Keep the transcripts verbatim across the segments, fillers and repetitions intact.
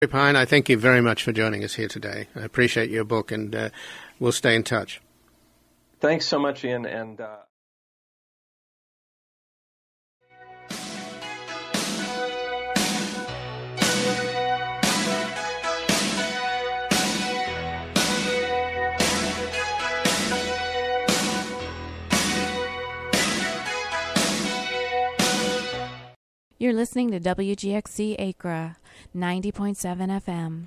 Pine, I thank you very much for joining us here today. I appreciate your book, and uh, we'll stay in touch. Thanks so much, Ian. And uh... You're listening to W G X C Acra, ninety point seven F M.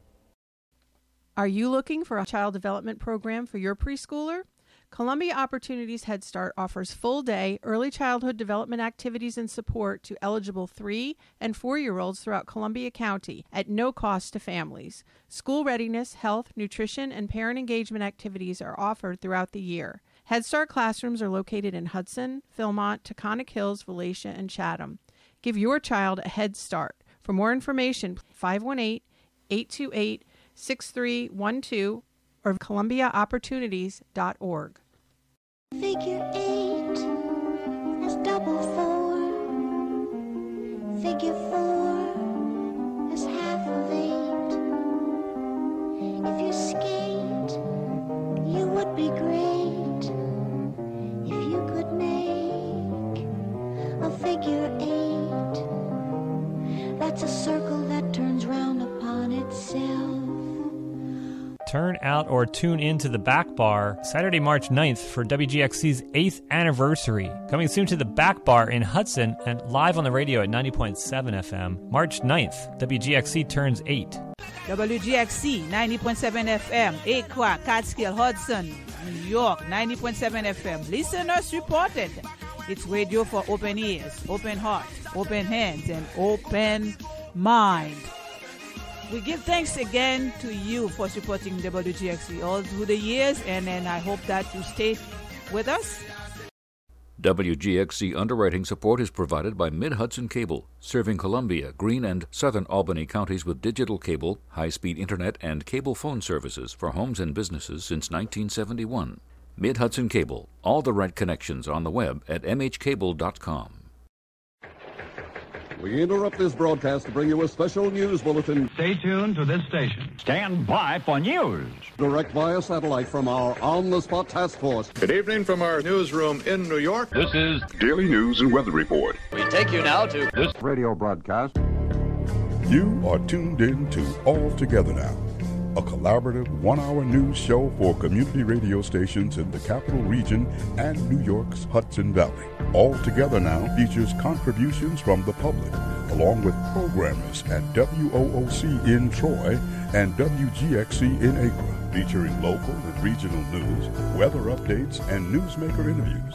Are you looking for a child development program for your preschooler? Columbia Opportunities Head Start offers full-day early childhood development activities and support to eligible three- and four-year-olds throughout Columbia County at no cost to families. School readiness, health, nutrition, and parent engagement activities are offered throughout the year. Head Start classrooms are located in Hudson, Philmont, Taconic Hills, Volusia, and Chatham. Give your child a head start. For more information, five one eight, eight two eight, six three one two or columbia opportunities dot org. Figure eight is double four. Figure four is half of eight. If you skate, you would be great. If you could make a figure eight. That's a circle that turns round upon itself. Turn out or tune in to the Back Bar Saturday, March ninth for W G X C's eighth anniversary. Coming soon to the Back Bar in Hudson and live on the radio at ninety point seven F M. March ninth, W G X C turns eight. W G X C ninety point seven F M, Acra, Catskill, Hudson, New York, ninety point seven F M. Listeners reported. It's radio for open ears, open hearts, open hands, and open mind. We give thanks again to you for supporting W G X C all through the years, and then I hope that you stay with us. W G X C underwriting support is provided by Mid-Hudson Cable, serving Columbia, Greene, and southern Albany counties with digital cable, high-speed internet, and cable phone services for homes and businesses since nineteen seventy-one. Mid-Hudson Cable, all the right connections on the web at m h cable dot com. We interrupt this broadcast to bring you a special news bulletin. Stay tuned to this station. Stand by for news. Direct via satellite from our on-the-spot task force. Good evening from our newsroom in New York. This is Daily News and Weather Report. We take you now to this radio broadcast. You are tuned in to All Together Now, a collaborative one-hour news show for community radio stations in the Capital Region and New York's Hudson Valley. All Together Now features contributions from the public, along with programmers at W O O C in Troy and W G X C in Acra, featuring local and regional news, weather updates, and newsmaker interviews.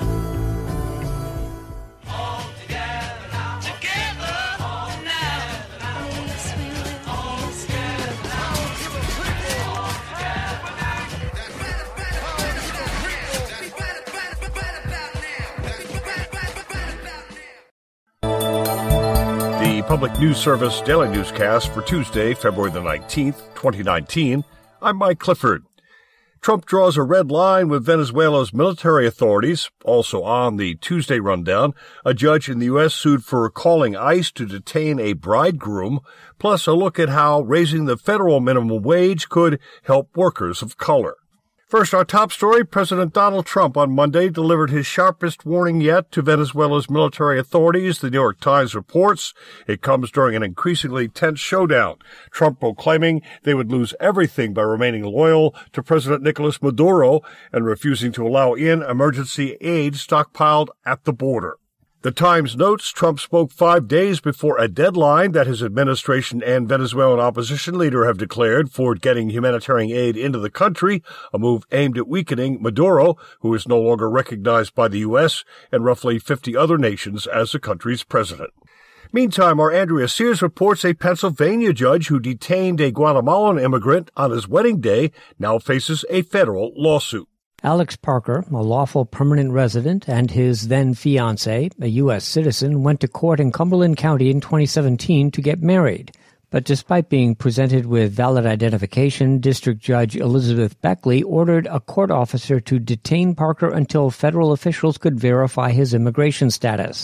Public News Service Daily Newscast for Tuesday, February the nineteenth, twenty nineteen. I'm Mike Clifford. Trump draws a red line with Venezuela's military authorities. Also on the Tuesday rundown, a judge in the U S sued for calling ICE to detain a bridegroom, plus a look at how raising the federal minimum wage could help workers of color. First, our top story, President Donald Trump on Monday delivered his sharpest warning yet to Venezuela's military authorities, the New York Times reports. It comes during an increasingly tense showdown, Trump proclaiming they would lose everything by remaining loyal to President Nicolas Maduro and refusing to allow in emergency aid stockpiled at the border. The Times notes Trump spoke five days before a deadline that his administration and Venezuelan opposition leader have declared for getting humanitarian aid into the country, a move aimed at weakening Maduro, who is no longer recognized by the U S and roughly fifty other nations as the country's president. Meantime, our Andrea Sears reports a Pennsylvania judge who detained a Guatemalan immigrant on his wedding day now faces a federal lawsuit. Alex Parker, a lawful permanent resident, and his then-fiancé, a U S citizen, went to court in Cumberland County in twenty seventeen to get married. But despite being presented with valid identification, District Judge Elizabeth Beckley ordered a court officer to detain Parker until federal officials could verify his immigration status.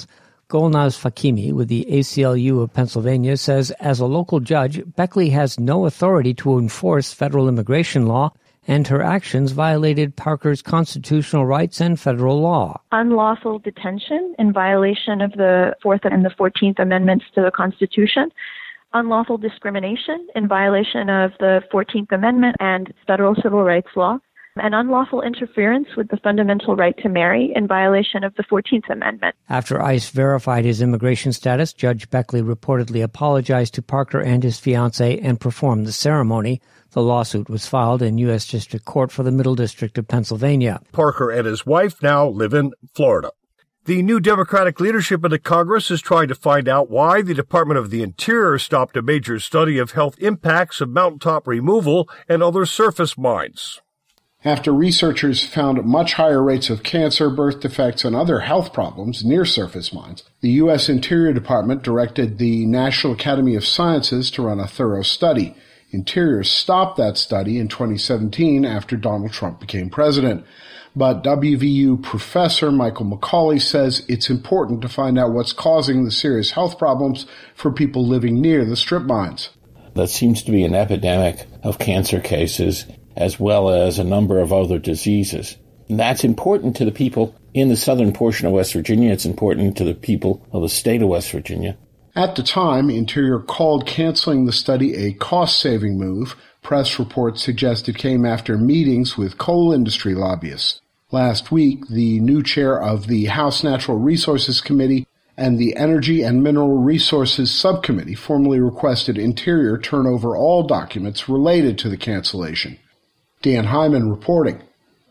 Golnaz Fakimi with the A C L U of Pennsylvania says as a local judge, Beckley has no authority to enforce federal immigration law, and her actions violated Parker's constitutional rights and federal law. Unlawful detention in violation of the Fourth and the Fourteenth Amendments to the Constitution. Unlawful discrimination in violation of the Fourteenth Amendment and federal civil rights law, and unlawful interference with the fundamental right to marry in violation of the Fourteenth Amendment. After ICE verified his immigration status, Judge Beckley reportedly apologized to Parker and his fiancée and performed the ceremony. The lawsuit was filed in U S District Court for the Middle District of Pennsylvania. Parker and his wife now live in Florida. The new Democratic leadership in the Congress is trying to find out why the Department of the Interior stopped a major study of health impacts of mountaintop removal and other surface mines. After researchers found much higher rates of cancer, birth defects, and other health problems near surface mines, the U S Interior Department directed the National Academy of Sciences to run a thorough study. Interior stopped that study in twenty seventeen after Donald Trump became president. But W V U professor Michael McCauley says it's important to find out what's causing the serious health problems for people living near the strip mines. There seems to be an epidemic of cancer cases as well as a number of other diseases. And that's important to the people in the southern portion of West Virginia. It's important to the people of the state of West Virginia. At the time, Interior called canceling the study a cost-saving move. Press reports suggest it came after meetings with coal industry lobbyists. Last week, the new chair of the House Natural Resources Committee and the Energy and Mineral Resources Subcommittee formally requested Interior turn over all documents related to the cancellation. Dan Hyman reporting.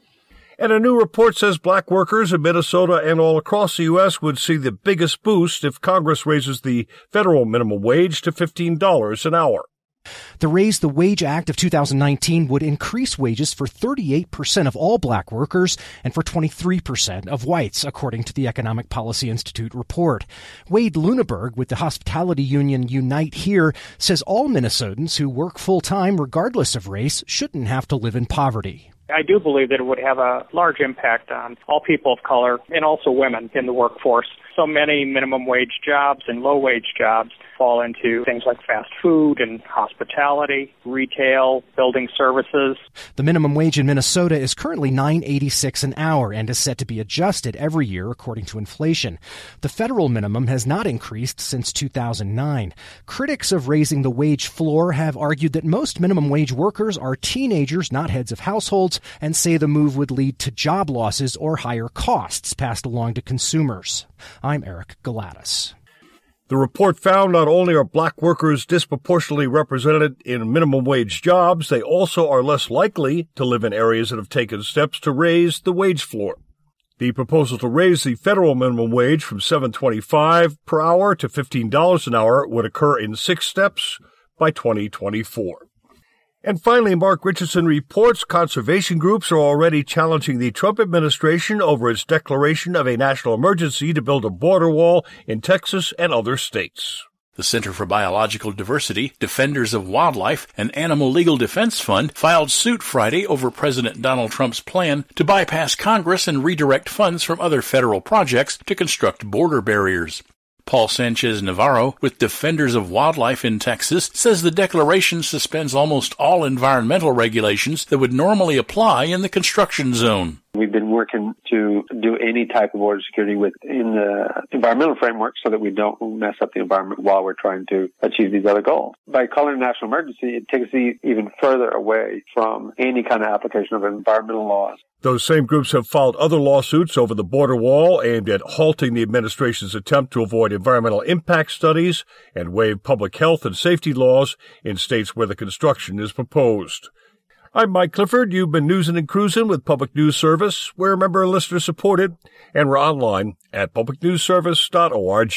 And a new report says black workers in Minnesota and all across the U S would see the biggest boost if Congress raises the federal minimum wage to fifteen dollars an hour. The Raise the Wage Act of two thousand nineteen would increase wages for thirty-eight percent of all black workers and for twenty-three percent of whites, according to the Economic Policy Institute report. Wade Luneberg with the hospitality union Unite Here says all Minnesotans who work full-time, regardless of race, shouldn't have to live in poverty. I do believe that it would have a large impact on all people of color and also women in the workforce. So many minimum wage jobs and low wage jobs fall into things like fast food and hospitality, retail, building services. The minimum wage in Minnesota is currently nine dollars and eighty-six cents an hour and is set to be adjusted every year according to inflation. The federal minimum has not increased since two thousand nine. Critics of raising the wage floor have argued that most minimum wage workers are teenagers, not heads of households, and say the move would lead to job losses or higher costs passed along to consumers. I'm Eric Galatis. The report found not only are black workers disproportionately represented in minimum wage jobs, they also are less likely to live in areas that have taken steps to raise the wage floor. The proposal to raise the federal minimum wage from seven dollars and twenty-five cents per hour to fifteen dollars an hour would occur in six steps by twenty twenty-four. And finally, Mark Richardson reports conservation groups are already challenging the Trump administration over its declaration of a national emergency to build a border wall in Texas and other states. The Center for Biological Diversity, Defenders of Wildlife, and Animal Legal Defense Fund filed suit Friday over President Donald Trump's plan to bypass Congress and redirect funds from other federal projects to construct border barriers. Paul Sanchez Navarro, with Defenders of Wildlife in Texas, says the declaration suspends almost all environmental regulations that would normally apply in the construction zone. We've been working to do any type of border security within the environmental framework so that we don't mess up the environment while we're trying to achieve these other goals. By calling a national emergency, it takes us even further away from any kind of application of environmental laws. Those same groups have filed other lawsuits over the border wall aimed at halting the administration's attempt to avoid environmental impact studies and waive public health and safety laws in states where the construction is proposed. I'm Mike Clifford. You've been newsing and cruising with Public News Service. We're a member and listener supported, and we're online at public news service dot org.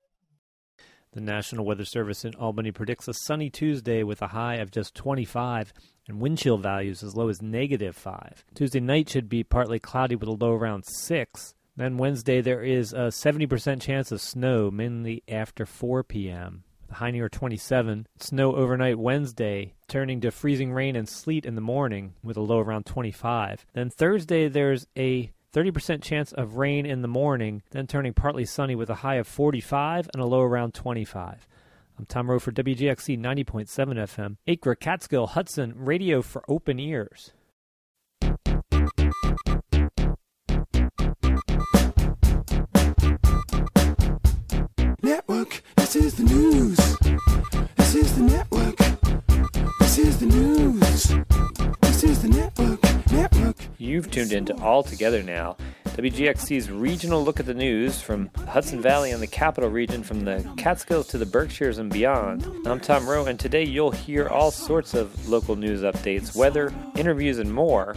The National Weather Service in Albany predicts a sunny Tuesday with a high of just twenty-five and wind chill values as low as negative five. Tuesday night should be partly cloudy with a low around six. Then Wednesday there is a seventy percent chance of snow, mainly after four p.m. The high near twenty-seven. Snow overnight Wednesday, turning to freezing rain and sleet in the morning with a low around twenty-five. Then Thursday there's a thirty percent chance of rain in the morning, then turning partly sunny with a high of forty-five and a low around twenty-five. I'm Tom Rowe for W G X C ninety point seven F M, Acre, Catskill, Hudson, radio for open ears. Network, this is the news. This is the network. This is the news. This is the network. Network. You've tuned into All Together Now, W G X C's regional look at the news from the Hudson Valley and the Capital Region, from the Catskills to the Berkshires and beyond. I'm Tom Rowe, and today you'll hear all sorts of local news updates, weather, interviews, and more,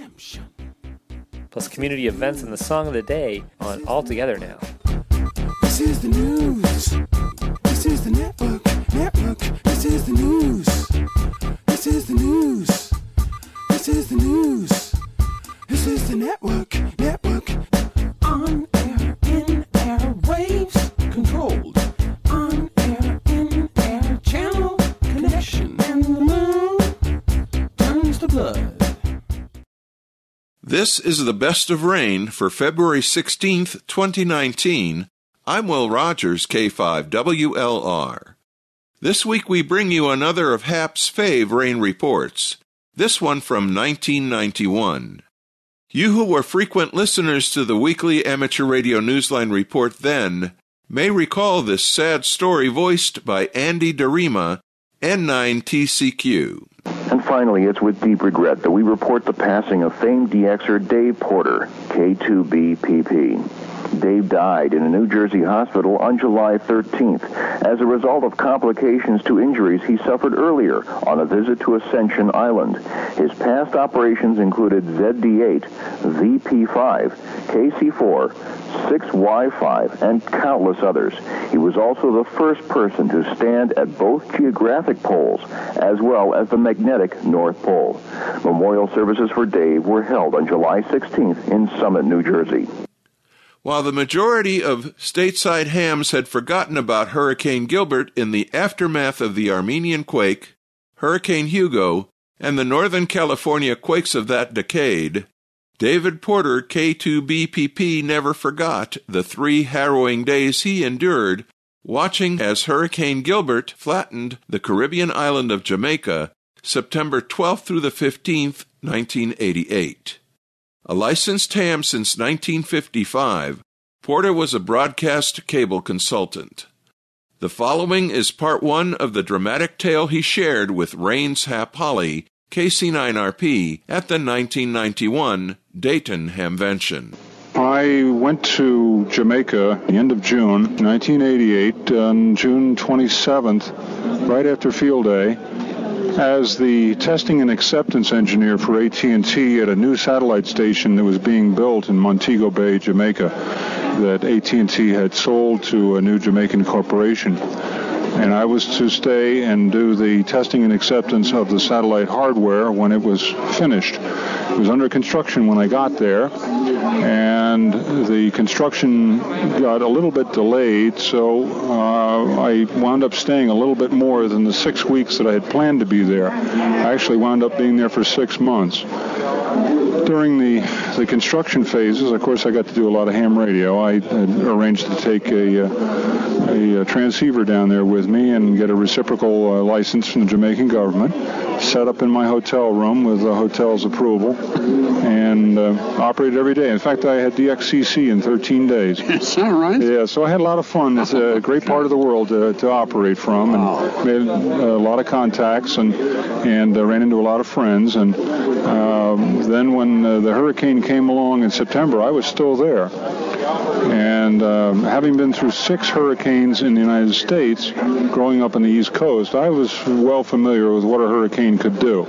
plus community events and the song of the day on All Together Now. This is the news. This is the network. Network. This is the news. This is the news. This is the news. This is the network. Network. On air, in air, waves controlled. On air, in air, channel connection. And the moon turns to blood. This is the best of rain for February sixteenth, twenty nineteen. I'm Will Rogers, K five W L R. This week we bring you another of Hap's fave rain reports, this one from nineteen ninety-one. You who were frequent listeners to the weekly amateur radio newsline report then may recall this sad story voiced by Andy DeRima, N nine T C Q. And finally, it's with deep regret that we report the passing of famed D Xer Dave Porter, K two B P P. Dave died in a New Jersey hospital on July thirteenth as a result of complications to injuries he suffered earlier on a visit to Ascension Island. His past operations included Z D eight, V P five, K C four, six Y five, and countless others. He was also the first person to stand at both geographic poles as well as the magnetic North Pole. Memorial services for Dave were held on July sixteenth in Summit, New Jersey. While the majority of stateside hams had forgotten about Hurricane Gilbert in the aftermath of the Armenian quake, Hurricane Hugo, and the Northern California quakes of that decade, David Porter, K two B P P, never forgot the three harrowing days he endured watching as Hurricane Gilbert flattened the Caribbean island of Jamaica, September twelfth through the fifteenth, nineteen eighty-eight. A licensed ham since nineteen fifty-five, Porter was a broadcast cable consultant. The following is part one of the dramatic tale he shared with Rains Hap Holly, K C nine R P, at the nineteen ninety-one Dayton Hamvention. I went to Jamaica the end of June, nineteen eighty-eight, on June twenty-seventh, right after field day, as the testing and acceptance engineer for A T and T at a new satellite station that was being built in Montego Bay, Jamaica, that A T and T had sold to a new Jamaican corporation. And I was to stay and do the testing and acceptance of the satellite hardware when it was finished. It was under construction when I got there, and the construction got a little bit delayed, so uh, I wound up staying a little bit more than the six weeks that I had planned to be there. I actually wound up being there for six months. During the, the construction phases, of course, I got to do a lot of ham radio. I arranged to take a, a, a transceiver down there with me and get a reciprocal uh, license from the Jamaican government, set up in my hotel room with the hotel's approval, and uh, operated every day. In fact, I had D X C C in thirteen days. Is that right? Yeah, so I had a lot of fun. It's a great part of the world to, to operate from, and made a lot of contacts, and, and uh, ran into a lot of friends. And um, then when uh, the hurricane came along in September, I was still there. And um, having been through six hurricanes in the United States, growing up on the East Coast, I was well familiar with what a hurricane could do.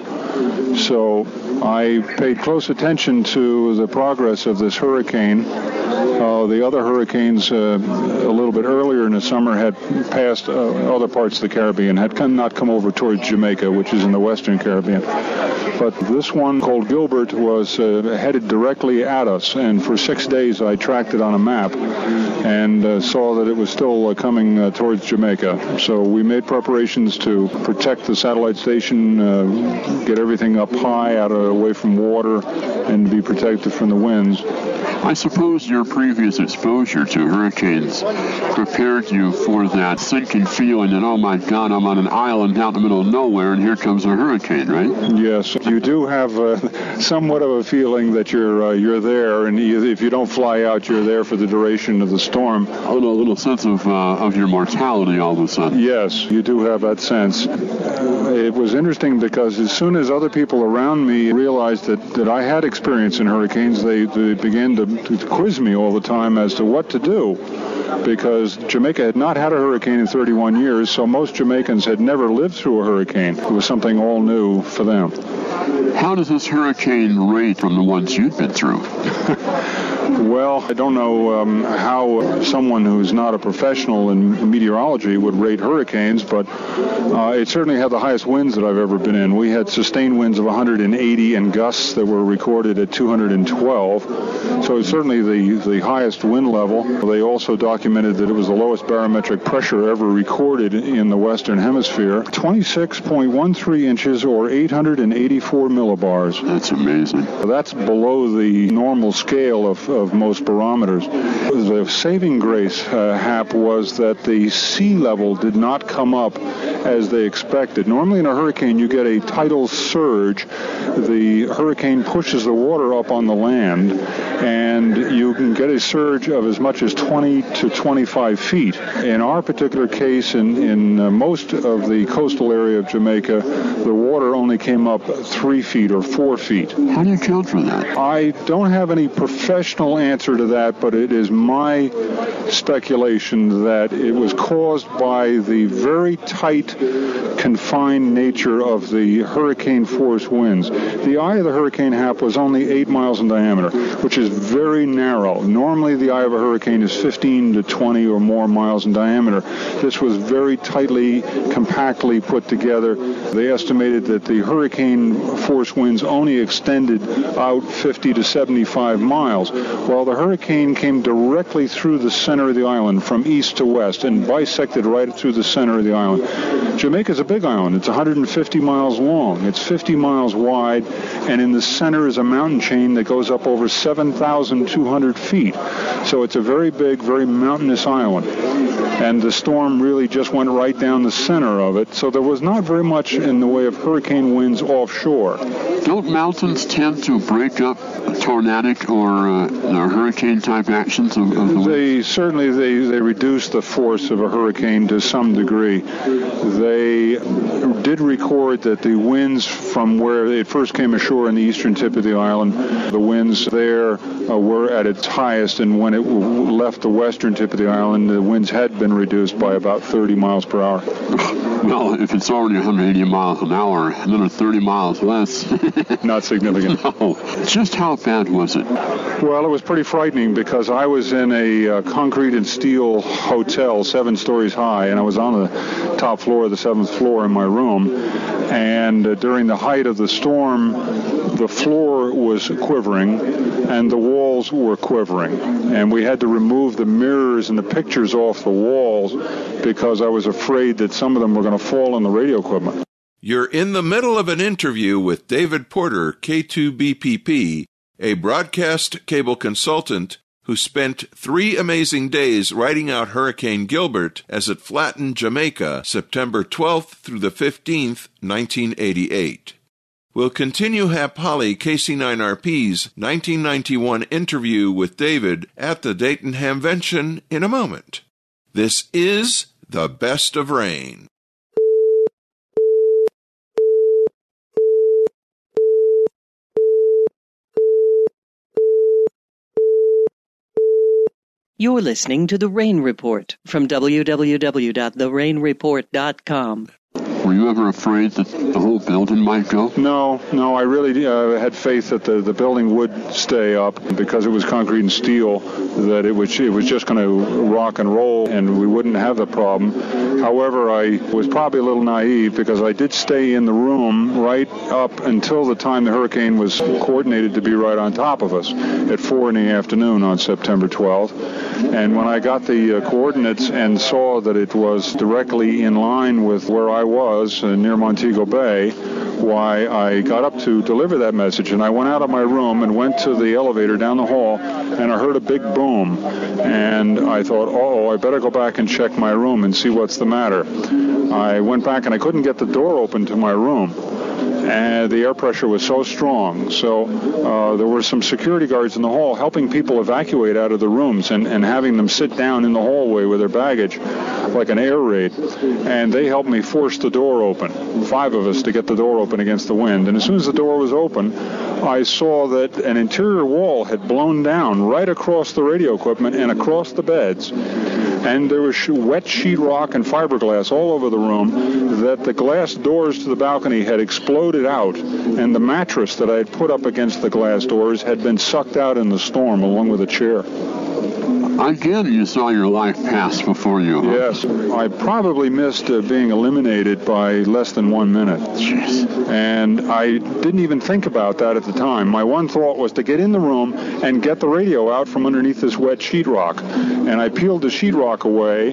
So I paid close attention to the progress of this hurricane. Uh, the other hurricanes uh, a little bit earlier in the summer had passed uh, other parts of the Caribbean, had come, not come over towards Jamaica, which is in the Western Caribbean. But this one, called Gilbert, was uh, headed directly at us, and for six days I tracked it on a map and uh, saw that it was still uh, coming uh, towards Jamaica. So we made preparations to protect the satellite station, uh, get everything everything up high, out of, away from water, and to be protected from the winds. I suppose your previous exposure to hurricanes prepared you for that sinking feeling that, oh my God, I'm on an island out in the middle of nowhere and here comes a hurricane, right? Yes, you do have uh, somewhat of a feeling that you're uh, you're there, and you, if you don't fly out, you're there for the duration of the storm. Oh, no, a little sense of uh, of your mortality all of a sudden. Yes, you do have that sense. Uh, it was interesting because as soon as other people around me realized that, that I had experience in hurricanes, they, they began to, to quiz me all the time as to what to do, because Jamaica had not had a hurricane in thirty-one years, so most Jamaicans had never lived through a hurricane. It was something all new for them. How does this hurricane rate from the ones you've been through? Well, I don't know um, how someone who's not a professional in meteorology would rate hurricanes, but uh, it certainly had the highest winds that I've ever been in. We had sustained winds of one hundred eighty and gusts that were recorded at two hundred twelve, so it's certainly the, the highest wind level. They also documented that it was the lowest barometric pressure ever recorded in the Western Hemisphere, twenty-six point one three inches or eight hundred eighty-four millibars. That's amazing. That's below the normal scale of, of most barometers. The saving grace, uh, Hap, was that the sea level did not come up as they expected. Normally in a hurricane you get a tidal surge. The hurricane pushes the water up on the land, and you can get a surge of as much as twenty to twenty-five feet. In our particular case, in, in uh, most of the coastal area of Jamaica, the water only came up three feet or four feet. How do you account for that? I don't have any professional answer to that, but it is my speculation that it was caused by the very tight, confined nature of the hurricane force winds. The eye of the hurricane, Hap, was only eight miles in diameter, which is very narrow. Normally the eye of a hurricane is fifteen to twenty or more miles in diameter. This was very tightly, compactly put together. They estimated that the hurricane force winds only extended out fifty to seventy-five miles, while the hurricane came directly through the center of the island from east to west and bisected right through the center of the island. Jamaica's a big island. It's one hundred fifty miles long. It's fifty miles wide, and in the center is a mountain chain that goes up over seven thousand two hundred feet. So it's a very big, very mountainous island. And the storm really just went right down the center of it, so there was not very much in the way of hurricane winds offshore. Don't mountains tend to break up tornadic or, uh, or hurricane-type actions of, of the They certainly they, they reduce the force of a hurricane to some degree. They did record that the winds from where it first came ashore in the eastern tip of the island, the winds there uh, were at its highest, and when it w- left the western tip of the island, the winds had been reduced by about thirty miles per hour. Well, if it's already one hundred eighty miles an hour, another thirty miles less. Not significant. No. Just how bad was it? Well, it was pretty frightening because I was in a uh, concrete and steel hotel, seven stories high, and I was on the top floor of the seventh floor in my room. And uh, during the height of the storm, the floor was quivering and the walls were quivering. And we had to remove the mirrors and the pictures off the walls because I was afraid that some of them were going to fall on the radio equipment. You're in the middle of an interview with David Porter, K two B P P, a broadcast cable consultant who spent three amazing days riding out Hurricane Gilbert as it flattened Jamaica September twelfth through the fifteenth, nineteen eighty-eight. We'll continue Hap Holly, K C nine R P's nineteen ninety-one interview with David at the Dayton Hamvention in a moment. This is The Best of Rain. You're listening to The Rain Report from w w w dot the rain report dot com. Were you ever afraid that the whole building might go? No, no, I really uh, had faith that the, the building would stay up because it was concrete and steel, that it was, it was just going to rock and roll and we wouldn't have the problem. However, I was probably a little naive because I did stay in the room right up until the time the hurricane was coordinated to be right on top of us at four in the afternoon on September twelfth. And when I got the uh, coordinates and saw that it was directly in line with where I was uh, near Montego Bay, why I got up to deliver that message. And I went out of my room and went to the elevator down the hall, and I heard a big boom. And I thought, oh, I better go back and check my room and see what's the matter. I went back, and I couldn't get the door open to my room. And the air pressure was so strong. So uh, there were some security guards in the hall helping people evacuate out of the rooms and, and having them sit down in the hallway with their baggage like an air raid. And they helped me force the door open, five of us, to get the door open against the wind. And as soon as the door was open, I saw that an interior wall had blown down right across the radio equipment and across the beds. And there was wet sheetrock and fiberglass all over the room, that the glass doors to the balcony had exploded out, and the mattress that I had put up against the glass doors had been sucked out in the storm along with a chair. Again, you saw your life pass before you. Huh? Yes. I probably missed uh, being eliminated by less than one minute. Jeez. And I didn't even think about that at the time. My one thought was to get in the room and get the radio out from underneath this wet sheetrock. And I peeled the sheetrock away,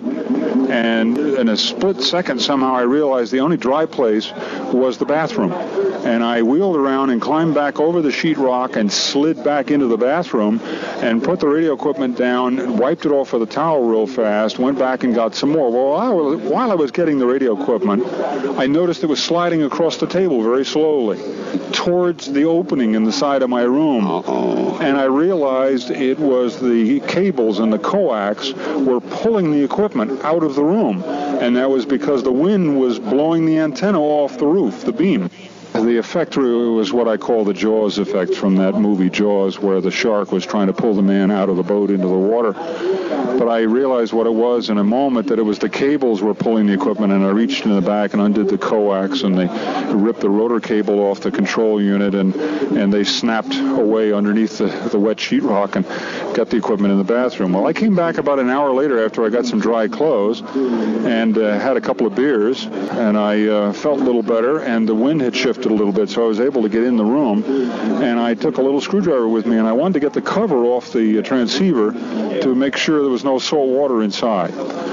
and in a split second, somehow I realized the only dry place was the bathroom. And I wheeled around and climbed back over the sheetrock and slid back into the bathroom and put the radio equipment down, wiped it off with a towel real fast, went back and got some more. Well, I was, while I was getting the radio equipment, I noticed it was sliding across the table very slowly towards the opening in the side of my room. Uh-oh. And I realized it was the cables and the coax were pulling the equipment out of the room. And that was because the wind was blowing the antenna off the roof, the beam. The effect was what I call the Jaws effect from that movie Jaws, where the shark was trying to pull the man out of the boat into the water. But I realized what it was in a moment, that it was the cables were pulling the equipment, and I reached in the back and undid the coax, and they ripped the rotor cable off the control unit, and, and they snapped away underneath the, the wet sheetrock and got the equipment in the bathroom. Well, I came back about an hour later after I got some dry clothes and uh, had a couple of beers, and I uh, felt a little better, and the wind had shifted a little bit, so I was able to get in the room, and I took a little screwdriver with me, and I wanted to get the cover off the uh, transceiver to make sure there was no salt water inside.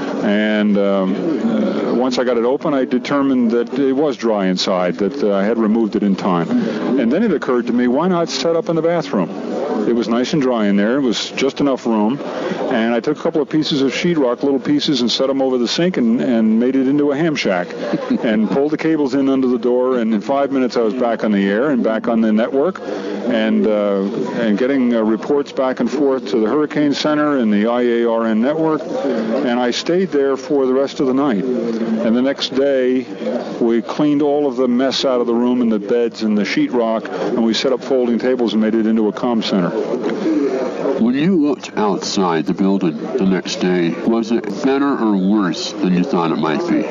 And um, uh, once I got it open, I determined that it was dry inside, that uh, I had removed it in time. And then it occurred to me, why not set up in the bathroom? It was nice and dry in there. It was just enough room. And I took a couple of pieces of sheetrock, little pieces, and set them over the sink and, and made it into a ham shack and pulled the cables in under the door. And in five minutes, I was back on the air and back on the network and uh, and getting uh, reports back and forth to the Hurricane Center and the I A R N network. And I stayed there for the rest of the night. And the next day, we cleaned all of the mess out of the room and the beds and the sheetrock, and we set up folding tables and made it into a comm center. When you looked outside the building the next day, was it better or worse than you thought it might be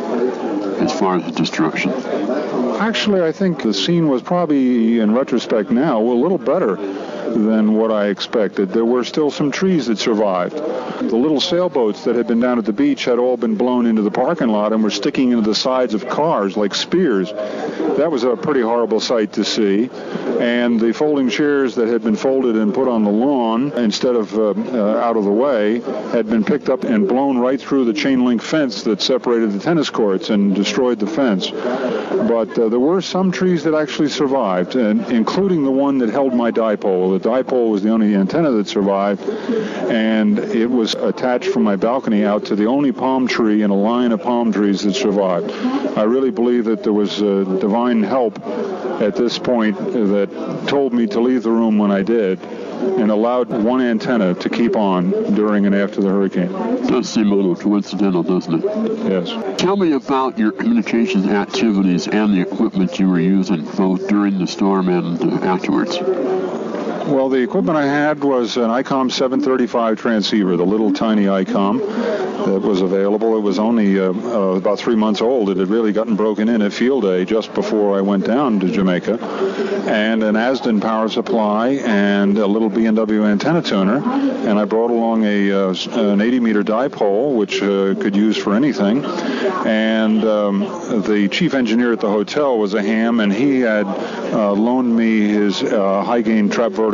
as far as the destruction? Actually, I think the scene was probably, in retrospect now, a little better than what I expected. There were still some trees that survived. The little sailboats that had been down at the beach had all been blown into the parking lot and were sticking into the sides of cars like spears. That was a pretty horrible sight to see. And the folding chairs that had been folded and put on the lawn instead of uh, uh, out of the way had been picked up and blown right through the chain link fence that separated the tennis courts and destroyed the fence. But uh, there were some trees that actually survived, and including the one that held my dipole. The dipole was the only antenna that survived, and it was attached from my balcony out to the only palm tree in a line of palm trees that survived. I really believe that there was uh, divine help at this point that told me to leave the room when I did and allowed one antenna to keep on during and after the hurricane. It does seem a little coincidental, doesn't it? Yes. Tell me about your communications activities and the equipment you were using, both during the storm and uh, afterwards. Well, the equipment I had was an I COM seven thirty-five transceiver, the little tiny I COM that was available. It was only uh, uh, about three months old. It had really gotten broken in at field day just before I went down to Jamaica. And an Asden power supply and a little B and W antenna tuner. And I brought along a uh, an eighty meter dipole, which uh, could use for anything. And um, the chief engineer at the hotel was a ham, and he had uh, loaned me his uh, high-gain trap vertical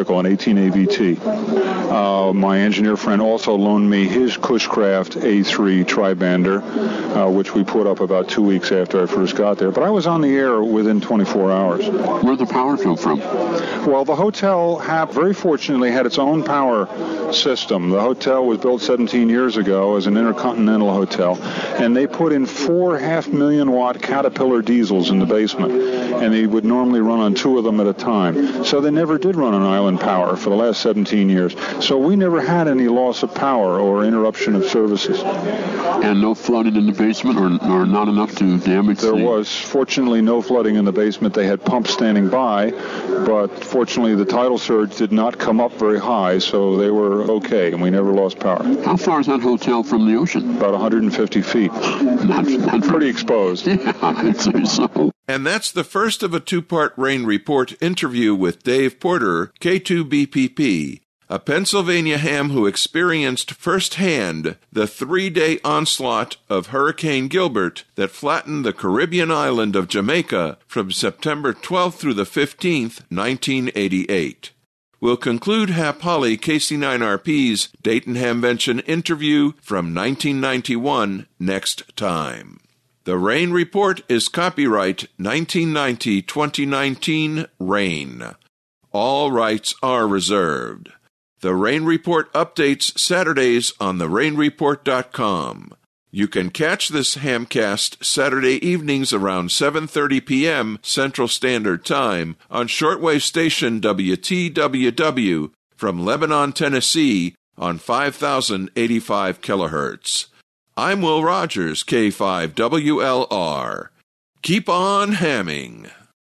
article on eighteen A V T. Uh, my engineer friend also loaned me his Cushcraft A three Tribander, uh, which we put up about two weeks after I first got there. But I was on the air within twenty-four hours. Where'd the power come from? Well, the hotel, ha- very fortunately, had its own power system. The hotel was built seventeen years ago as an intercontinental hotel, and they put in four half-million watt Caterpillar diesels in the basement, and they would normally run on two of them at a time. So they never did run on island power for the last seventeen years. So we never had any loss of power or interruption of services. And no flooding in the basement, or, or not enough to damage There the... was, fortunately, no flooding in the basement. They had pumps standing by, but fortunately the tidal surge did not come up very high, so they were okay, and we never lost power. How far is that hotel from the ocean? About one hundred fifty feet. not, not Pretty exposed. Yeah, I'd say so. And that's the first of a two-part Rain Report interview with Dave Porter, K two B P P, a Pennsylvania ham who experienced firsthand the three-day onslaught of Hurricane Gilbert that flattened the Caribbean island of Jamaica from September twelfth through the fifteenth, nineteen eighty-eight. We'll conclude Hap Holly, K C nine R P's Dayton Hamvention interview from nineteen ninety-one next time. The Rain Report is copyright nineteen ninety to twenty nineteen Rain. All rights are reserved. The Rain Report updates Saturdays on the rain report dot com. You can catch this Hamcast Saturday evenings around seven thirty p.m. Central Standard Time on shortwave station W T W W from Lebanon, Tennessee on five thousand eighty-five kilohertz. I'm Will Rogers, K five W L R. Keep on hamming.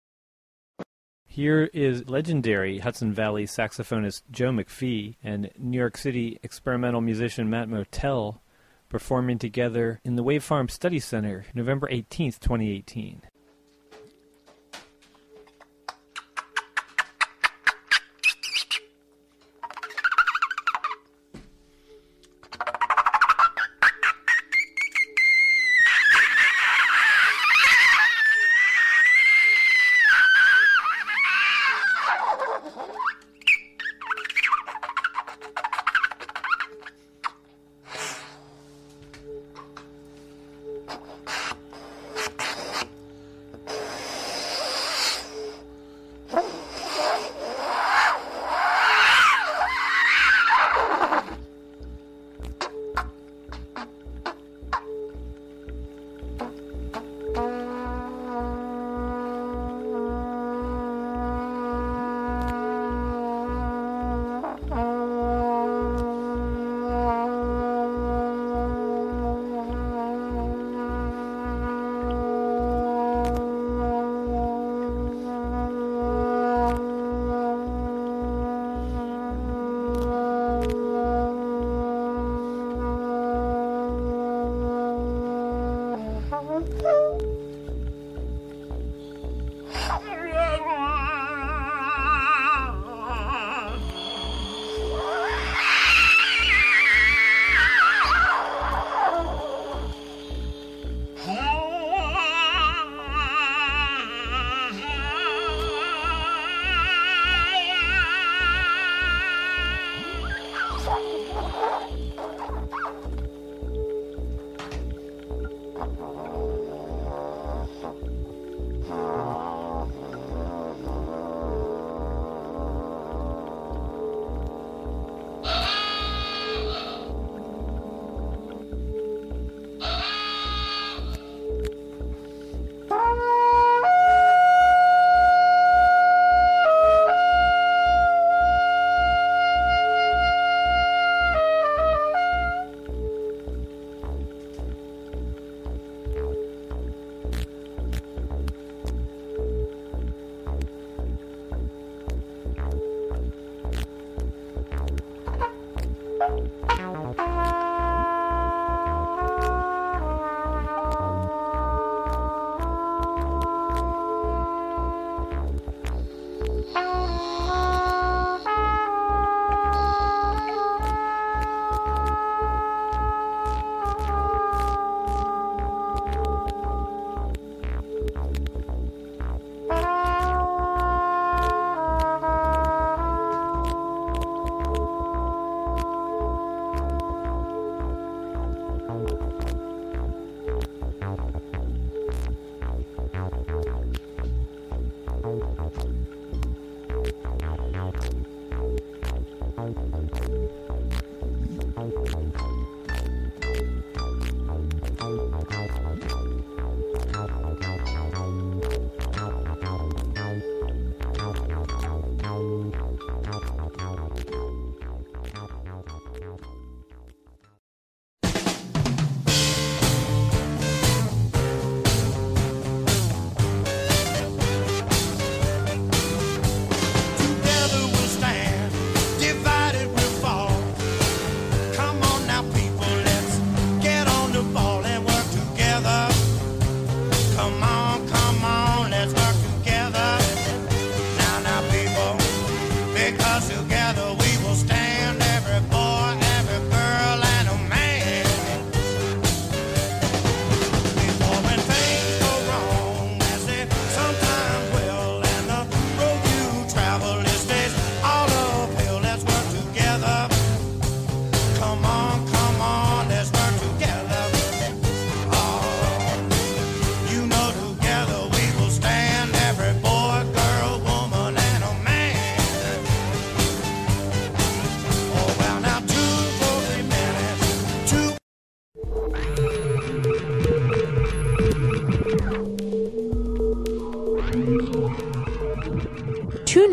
Here is legendary Hudson Valley saxophonist Joe McPhee and New York City experimental musician Matt Motel performing together in the Wave Farm Study Center, November eighteenth, twenty eighteen.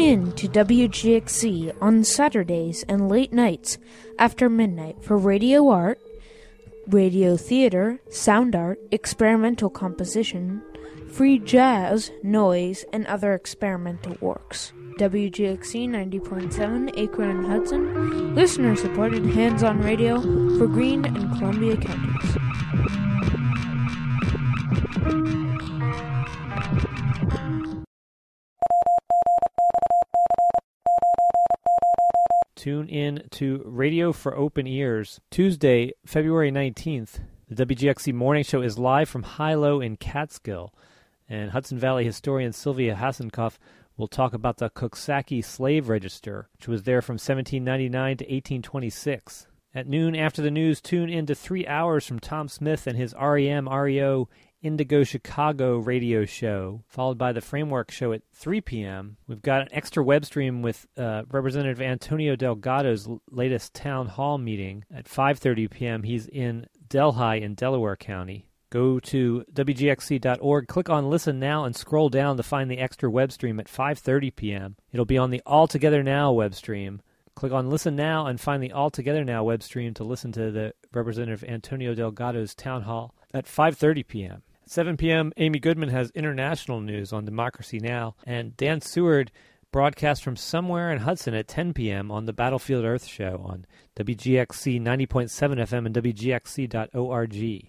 in to W G X C on Saturdays and late nights after midnight for radio art, radio theater, sound art, experimental composition, free jazz, noise, and other experimental works. W G X C ninety point seven Akron and Hudson, listener-supported hands-on radio for Greene and Columbia counties. Tune in to Radio for Open Ears. Tuesday, February nineteenth, the W G X C Morning Show is live from High-Low in Catskill, and Hudson Valley historian Sylvia Hasenkopf will talk about the Coxsackie Slave Register, which was there from seventeen ninety-nine to eighteen twenty-six. At noon after the news, tune in to three hours from Tom Smith and his R E M R E O Indigo Chicago radio show, followed by the Framework show at three p.m. We've got an extra web stream with uh, Representative Antonio Delgado's latest town hall meeting at five thirty p.m. He's in Delhi in Delaware County. Go to W G X C dot org, click on Listen Now, and scroll down to find the extra web stream at five thirty p.m. It'll be on the All Together Now web stream. Click on Listen Now and find the All Together Now web stream to listen to the Representative Antonio Delgado's town hall at five thirty p.m. At seven p.m., Amy Goodman has international news on Democracy Now!, and Dan Seward broadcasts from somewhere in Hudson at ten p.m. on the Battlefield Earth show on W G X C ninety point seven F M and W G X C dot org.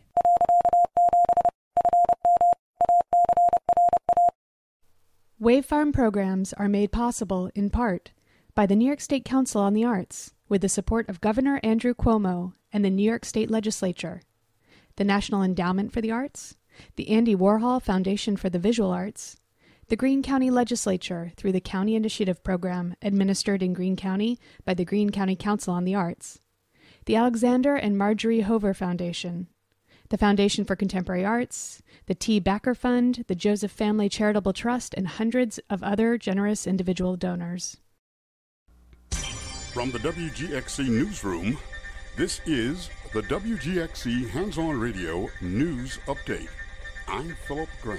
Wave Farm programs are made possible, in part, by the New York State Council on the Arts, with the support of Governor Andrew Cuomo and the New York State Legislature, the National Endowment for the Arts, the Andy Warhol Foundation for the Visual Arts, the Greene County Legislature through the County Initiative Program administered in Greene County by the Greene County Council on the Arts, the Alexander and Marjorie Hover Foundation, the Foundation for Contemporary Arts, the T. Backer Fund, the Joseph Family Charitable Trust, and hundreds of other generous individual donors. From the W G X C Newsroom, this is the W G X C Hands-On Radio News Update. I'm Philip Grant.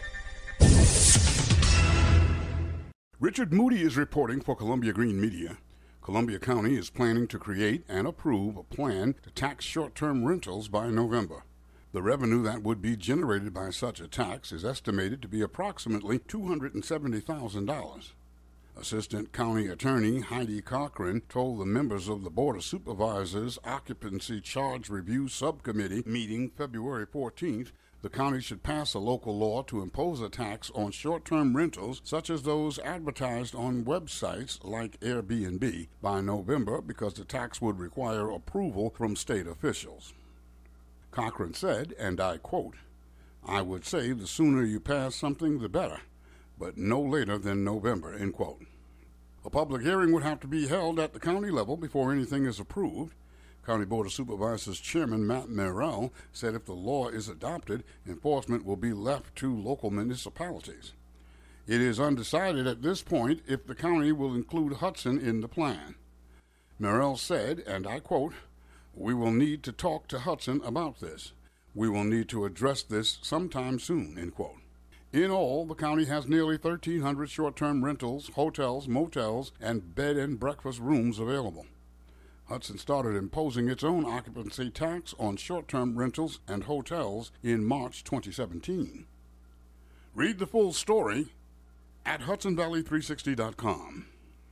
Richard Moody is reporting for Columbia Green Media. Columbia County is planning to create and approve a plan to tax short-term rentals by November. The revenue that would be generated by such a tax is estimated to be approximately two hundred seventy thousand dollars. Assistant County Attorney Heidi Cochran told the members of the Board of Supervisors Occupancy Charge Review Subcommittee meeting February fourteenth the county should pass a local law to impose a tax on short-term rentals such as those advertised on websites like Airbnb by November because the tax would require approval from state officials. Cochran said, and I quote, "I would say the sooner you pass something, the better, but no later than November," end quote. A public hearing would have to be held at the county level before anything is approved. County Board of Supervisors Chairman Matt Merrill said if the law is adopted, enforcement will be left to local municipalities. It is undecided at this point if the county will include Hudson in the plan. Merrill said, and I quote, "We will need to talk to Hudson about this. We will need to address this sometime soon," end quote. In all, the county has nearly thirteen hundred short-term rentals, hotels, motels, and bed and breakfast rooms available. Hudson started imposing its own occupancy tax on short-term rentals and hotels in March twenty seventeen. Read the full story at Hudson Valley three sixty dot com.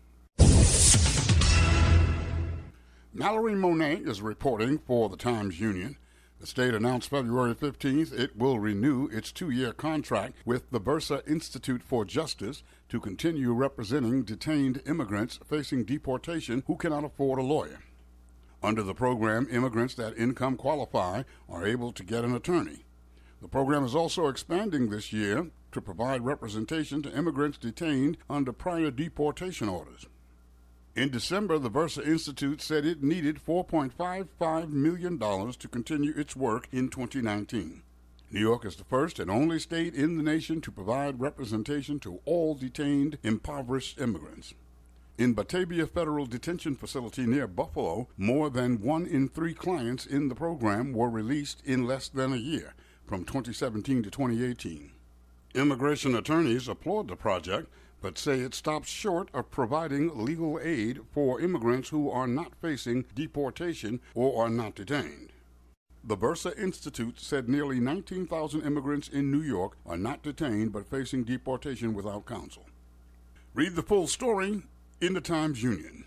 Mallory Monet is reporting for the Times-Union. The state announced February fifteenth it will renew its two-year contract with the Versa Institute for Justice to continue representing detained immigrants facing deportation who cannot afford a lawyer. Under the program, immigrants that income qualify are able to get an attorney. The program is also expanding this year to provide representation to immigrants detained under prior deportation orders. In December, the Versa Institute said it needed four point five five million dollars to continue its work in twenty nineteen. New York is the first and only state in the nation to provide representation to all detained, impoverished immigrants. In Batavia Federal Detention Facility near Buffalo, more than one in three clients in the program were released in less than a year, from twenty seventeen to twenty eighteen. Immigration attorneys applaud the project, but say it stops short of providing legal aid for immigrants who are not facing deportation or are not detained. The Versa Institute said nearly nineteen thousand immigrants in New York are not detained but facing deportation without counsel. Read the full story in the Times-Union.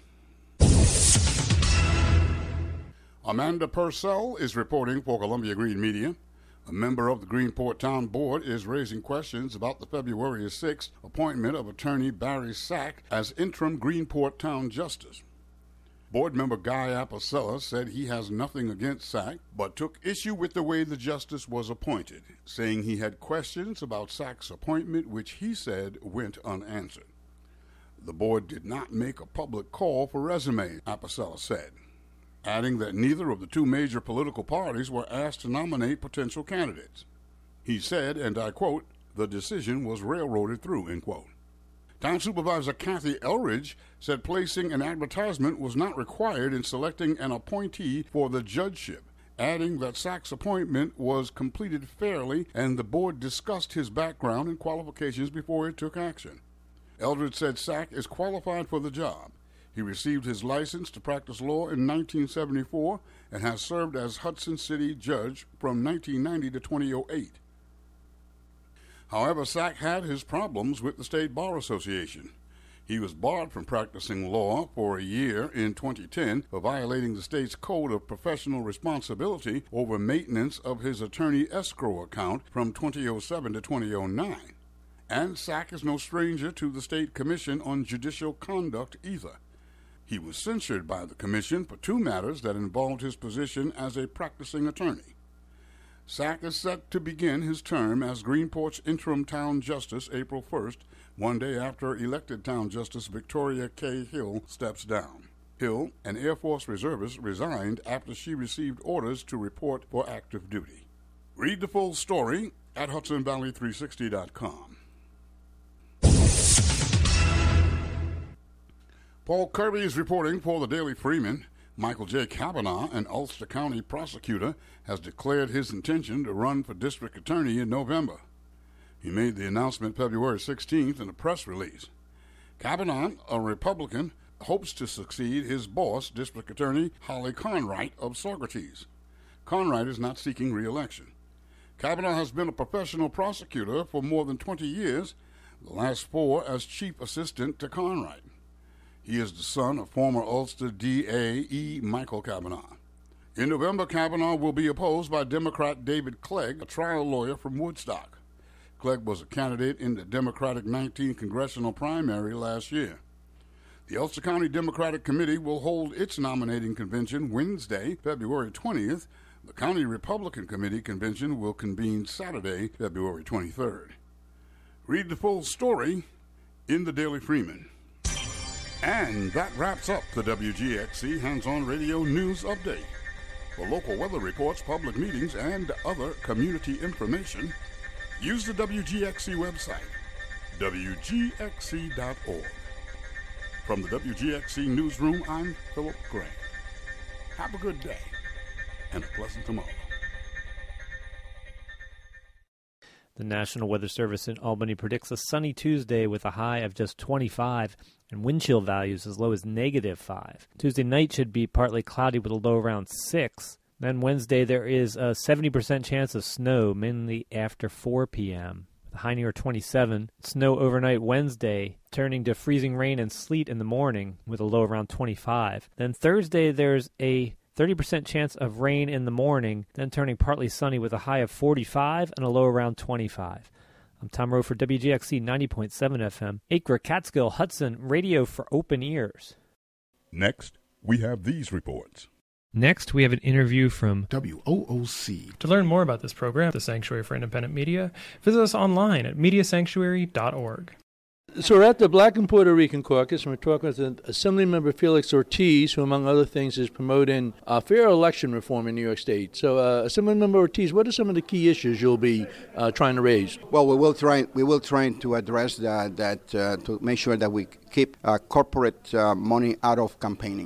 Amanda Purcell is reporting for Columbia Green Media. A member of the Greenport Town Board is raising questions about the February sixth appointment of attorney Barry Sack as interim Greenport Town Justice. Board member Guy Apicella said he has nothing against Sack, but took issue with the way the justice was appointed, saying he had questions about Sack's appointment which he said went unanswered. The board did not make a public call for resumes, Apicella said, adding that neither of the two major political parties were asked to nominate potential candidates. He said, and I quote, "The decision was railroaded through," end quote. Town Supervisor Kathy Elridge said placing an advertisement was not required in selecting an appointee for the judgeship, adding that Sack's appointment was completed fairly and the board discussed his background and qualifications before it took action. Eldridge said Sack is qualified for the job. He received his license to practice law in nineteen seventy-four and has served as Hudson City Judge from nineteen ninety to two thousand eight. However, Sack had his problems with the State Bar Association. He was barred from practicing law for a year in twenty ten for violating the state's Code of Professional Responsibility over maintenance of his attorney escrow account from two thousand seven to two thousand nine. And Sack is no stranger to the State Commission on Judicial Conduct either. He was censured by the commission for two matters that involved his position as a practicing attorney. Sack is set to begin his term as Greenport's interim town justice April first, one day after elected town justice Victoria K. Hill steps down. Hill, an Air Force reservist, resigned after she received orders to report for active duty. Read the full story at Hudson Valley three sixty dot com. Paul Kirby is reporting for the Daily Freeman. Michael J. Kavanaugh, an Ulster County prosecutor, has declared his intention to run for district attorney in November. He made the announcement February sixteenth in a press release. Kavanaugh, a Republican, hopes to succeed his boss, District Attorney Holly Conright of Saugerties. Conright is not seeking re-election. Kavanaugh has been a professional prosecutor for more than twenty years, the last four as chief assistant to Conright. He is the son of former Ulster D A E. Michael Kavanaugh. In November, Kavanaugh will be opposed by Democrat David Clegg, a trial lawyer from Woodstock. Clegg was a candidate in the Democratic nineteenth congressional primary last year. The Ulster County Democratic Committee will hold its nominating convention Wednesday, February twentieth. The County Republican Committee convention will convene Saturday, February twenty-third. Read the full story in the Daily Freeman. And that wraps up the W G X C Hands-On Radio News Update. For local weather reports, public meetings, and other community information, use the W G X C website, W G X C dot org. From the W G X C Newsroom, I'm Philip Gray. Have a good day and a pleasant tomorrow. The National Weather Service in Albany predicts a sunny Tuesday with a high of just twenty-five and wind chill values as low as negative five. Tuesday night should be partly cloudy with a low around six. Then Wednesday there is a seventy percent chance of snow, mainly after four p.m. The high near twenty-seven. Snow overnight Wednesday, turning to freezing rain and sleet in the morning with a low around twenty-five. Then Thursday there's a thirty percent chance of rain in the morning, then turning partly sunny with a high of forty-five and a low around twenty-five. I'm Tom Rowe for W G X C ninety point seven F M, Acre, Catskill, Hudson, radio for open ears. Next, we have these reports. Next, we have an interview from W O O C. To learn more about this program, the Sanctuary for Independent Media, visit us online at media sanctuary dot org. So we're at the Black and Puerto Rican Caucus, and we're talking with Assemblymember Felix Ortiz, who, among other things, is promoting uh, fair election reform in New York State. So, uh, Assemblymember Ortiz, what are some of the key issues you'll be uh, trying to raise? Well, we will try. We will try to address that, that uh, to make sure that we keep uh, corporate uh, money out of campaigning.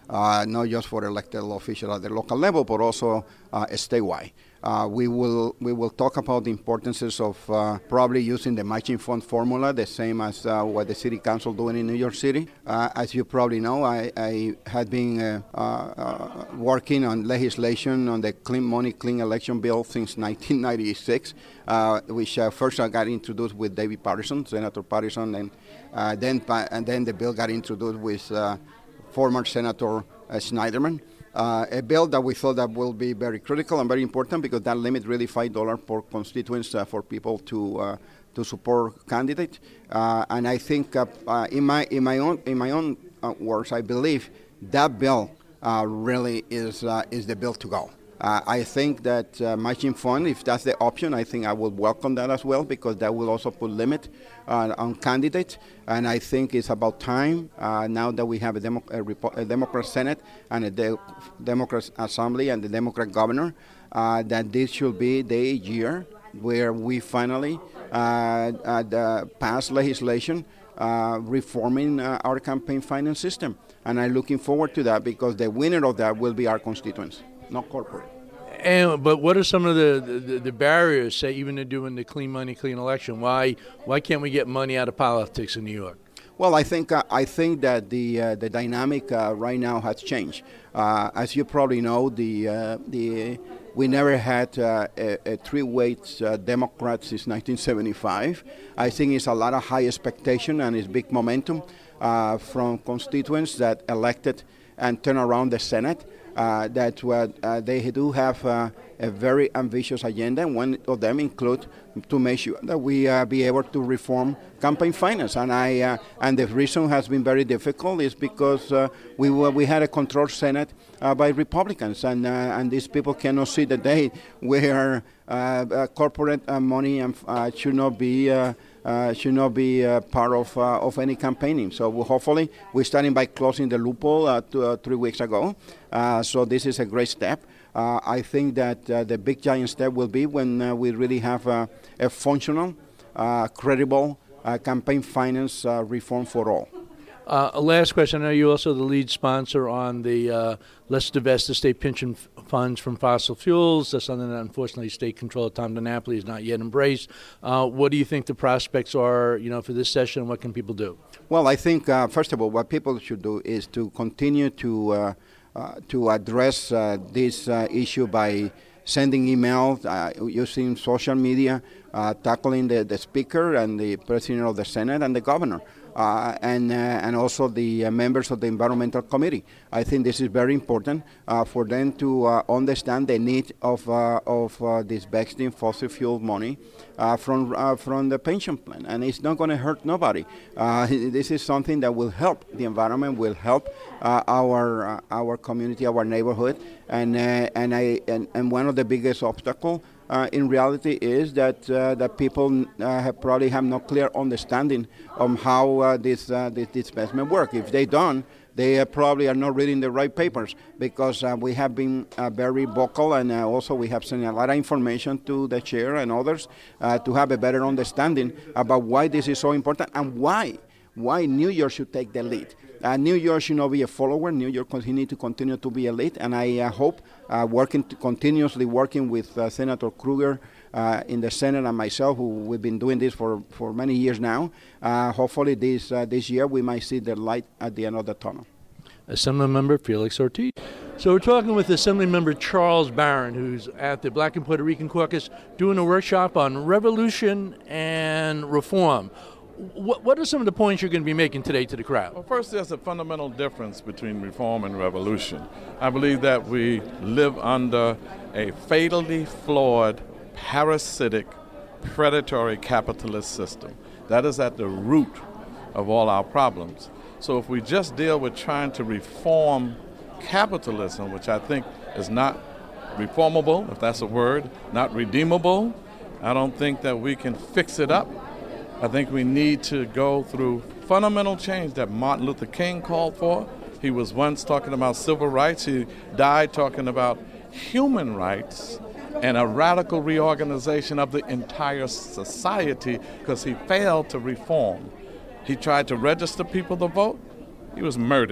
uh, not just for elected officials at the local level, but also uh, statewide. Uh, we will we will talk about the importances of uh, probably using the matching fund formula, the same as uh, what the City Council doing in New York City. Uh, as you probably know, I, I had been uh, uh, working on legislation on the Clean Money, Clean Election Bill since nineteen ninety-six, uh, which uh, first I got introduced with David Paterson, Senator Paterson, and uh, then and then the bill got introduced with uh, former Senator uh, Schneiderman. Uh, a bill that we thought that will be very critical and very important because that limit really five dollars per constituents uh, for people to uh, to support candidate. Uh, and I think uh, uh, in my in my own in my own uh, words, I believe that bill uh, really is uh, is the bill to go. Uh, I think that uh, matching fund, if that's the option, I think I would welcome that as well because that will also put limit uh, on candidates. And I think it's about time uh, now that we have a, Demo- a, Repo- a Democrat Senate and a de- Democrat Assembly and the Democrat Governor, uh, that this should be the year where we finally uh, uh, the pass legislation uh, reforming uh, our campaign finance system. And I'm looking forward to that because the winner of that will be our constituents. Not corporate. And but what are some of the, the, the barriers, say, even to doing the clean money, clean election? Why why can't we get money out of politics in New York? Well, I think uh, I think that the uh, the dynamic uh, right now has changed. Uh, as you probably know, the uh, the we never had uh, a, a three-way uh, Democrat since nineteen seventy-five. I think it's a lot of high expectation and it's big momentum uh, from constituents that elected and turn around the Senate. Uh, that uh, they do have uh, a very ambitious agenda, and one of them include to make sure that we uh, be able to reform campaign finance. And I uh, and the reason has been very difficult is because uh, we were, we had a controlled Senate uh, by Republicans, and uh, and these people cannot see the day where uh, uh, corporate uh, money uh, should not be. Uh, Uh, should not be uh, part of uh, of any campaigning. So we'll hopefully we're starting by closing the loophole uh, two, uh, three weeks ago. Uh, so this is a great step. Uh, I think that uh, the big giant step will be when uh, we really have uh, a functional, uh, credible uh, campaign finance uh, reform for all. Uh, last question. I know you're also the lead sponsor on the uh, Let's Divest the State Pension f- Funds from Fossil Fuels. That's something that, unfortunately, state control of Tom DiNapoli has not yet embraced. Uh, what do you think the prospects are, you know, for this session? What can people do? Well, I think, uh, first of all, what people should do is to continue to uh, uh, to address uh, this uh, issue by sending emails, uh, using social media, uh, tackling the, the Speaker and the President of the Senate and the Governor. Uh, and uh, and also the uh, members of the Environmental Committee. I think this is very important uh, for them to uh, understand the need of uh, of uh, divesting fossil fuel money uh, from uh, from the pension plan, and it's not going to hurt nobody. Uh, this is something that will help the environment, will help uh, our uh, our community, our neighborhood, and uh, and I and, and one of the biggest obstacles. Uh, in reality is that uh, that people uh, have probably have no clear understanding of how uh, this, uh, this this investment work. If they don't, they uh, probably are not reading the right papers because uh, we have been uh, very vocal and uh, also we have sent a lot of information to the chair and others uh, to have a better understanding about why this is so important and why why New York should take the lead. Uh, New York should not be a follower. New York continue to continue to be a lead, and I uh, hope uh, working to continuously working with uh, Senator Kruger uh, in the Senate and myself, who we've been doing this for, for many years now. Uh, hopefully, this uh, this year we might see the light at the end of the tunnel. Assemblymember Felix Ortiz. So we're talking with Assemblymember Charles Barron, who's at the Black and Puerto Rican Caucus doing a workshop on revolution and reform. What, what are some of the points you're going to be making today to the crowd? Well, first, there's a fundamental difference between reform and revolution. I believe that we live under a fatally flawed, parasitic, predatory capitalist system. That is at the root of all our problems. So if we just deal with trying to reform capitalism, which I think is not reformable, if that's a word, not redeemable, I don't think that we can fix it up. I think we need to go through fundamental change that Martin Luther King called for. He was once talking about civil rights. He died talking about human rights and a radical reorganization of the entire society because he failed to reform. He tried to register people to vote. He was murdered.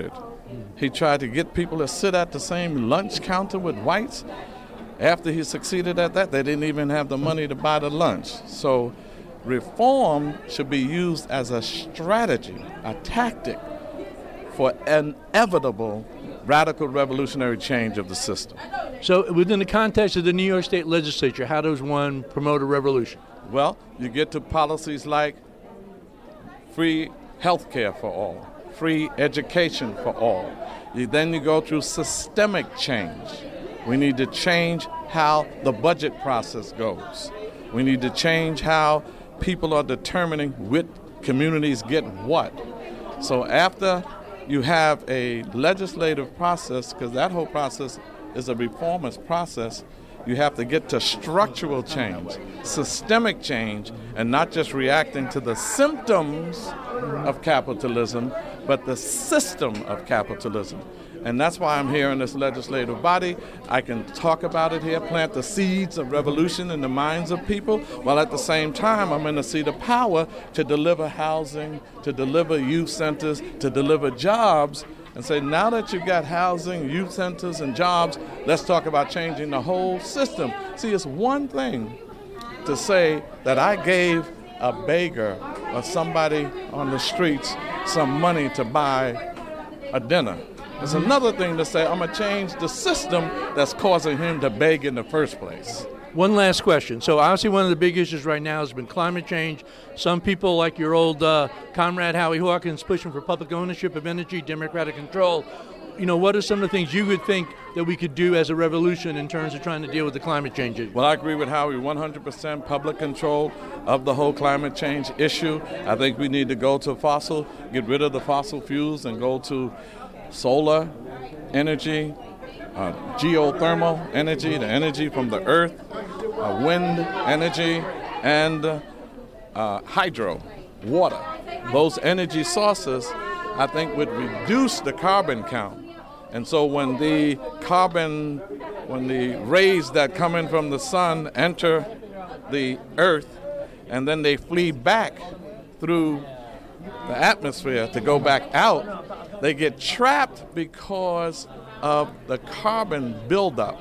He tried to get people to sit at the same lunch counter with whites. After he succeeded at that, they didn't even have the money to buy the lunch. So reform should be used as a strategy, a tactic for inevitable radical revolutionary change of the system. So within the context of the New York State Legislature, how does one promote a revolution? Well, you get to policies like free health care for all, free education for all. You, then you go through systemic change. We need to change how the budget process goes. We need to change how people are determining which communities get what. So after you have a legislative process, because that whole process is a reformist process, you have to get to structural change, systemic change, and not just reacting to the symptoms of capitalism, but the system of capitalism. And that's why I'm here in this legislative body. I can talk about it here, plant the seeds of revolution in the minds of people, while at the same time I'm in the seat of power to deliver housing, to deliver youth centers, to deliver jobs, and say, now that you've got housing, youth centers, and jobs, let's talk about changing the whole system. See, it's one thing to say that I gave a beggar or somebody on the streets some money to buy a dinner. It's another thing to say, I'm going to change the system that's causing him to beg in the first place. One last question. So obviously one of the big issues right now has been climate change. Some people, like your old uh, comrade Howie Hawkins, pushing for public ownership of energy, democratic control. You know, what are some of the things you would think that we could do as a revolution in terms of trying to deal with the climate change? Well, I agree with Howie, one hundred percent public control of the whole climate change issue. I think we need to go to fossil, get rid of the fossil fuels and go to solar energy, uh, geothermal energy, the energy from the earth, uh, wind energy, and uh, hydro, water. Those energy sources, I think, would reduce the carbon count. And so when the carbon, when the rays that come in from the sun enter the earth and then they flee back through the atmosphere to go back out, they get trapped because of the carbon buildup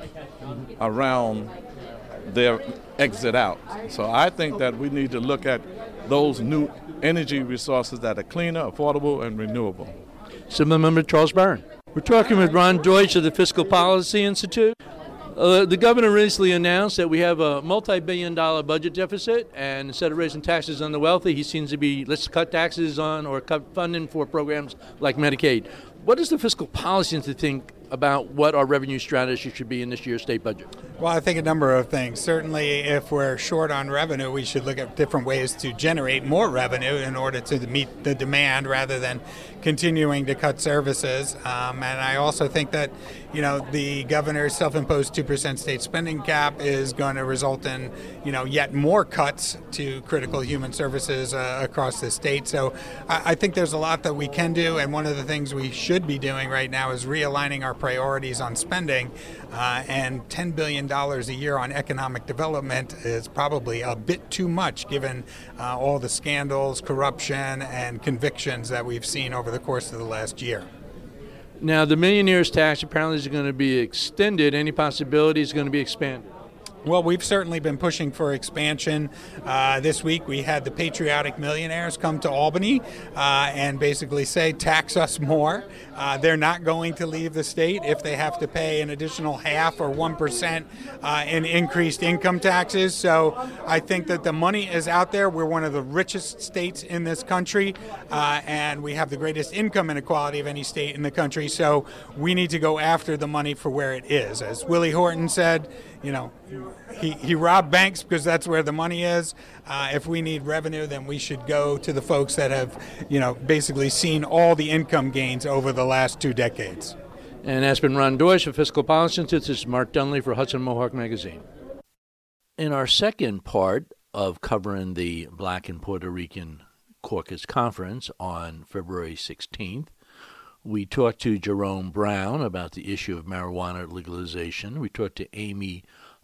around their exit out. So I think that we need to look at those new energy resources that are cleaner, affordable, and renewable. Assembly Member Charles Barron. We're talking with Ron Deutsch of the Fiscal Policy Institute. Uh, the governor recently announced that we have a multi-billion dollar budget deficit, and instead of raising taxes on the wealthy, he seems to be, let's cut taxes on or cut funding for programs like Medicaid. What does the Fiscal Policy Institute think about what our revenue strategy should be in this year's state budget? Well, I think a number of things. Certainly, if we're short on revenue, we should look at different ways to generate more revenue in order to meet the demand rather than continuing to cut services. Um, and I also think that, you know, the governor's self-imposed two percent state spending cap is going to result in, you know, yet more cuts to critical human services uh, across the state. So I, I think there's a lot that we can do. And one of the things we should be doing right now is realigning our priorities on spending. Uh, and ten billion dollars a year on economic development is probably a bit too much given uh, all the scandals, corruption, and convictions that we've seen over the course of the last year. Now, the millionaire's tax apparently is going to be extended. Any possibility it's going to be expanded? Well, we've certainly been pushing for expansion. Uh, this week we had the patriotic millionaires come to Albany uh, and basically say, tax us more. Uh, they're not going to leave the state if they have to pay an additional half or one percent uh, in increased income taxes. So I think that the money is out there. We're one of the richest states in this country, uh, and we have the greatest income inequality of any state in the country. So we need to go after the money for where it is. As Willie Horton said, you know, he, he robbed banks because that's where the money is. Uh, if we need revenue, then we should go to the folks that have, you know, basically seen all the income gains over the last two decades. And that's been Ron Deutsch of Fiscal Policy Institute. This is Mark Dunley for Hudson Mohawk Magazine. In our second part of covering the Black and Puerto Rican Caucus Conference on February sixteenth, we talked to Jerome Brown about the issue of marijuana legalization. We talked to Amy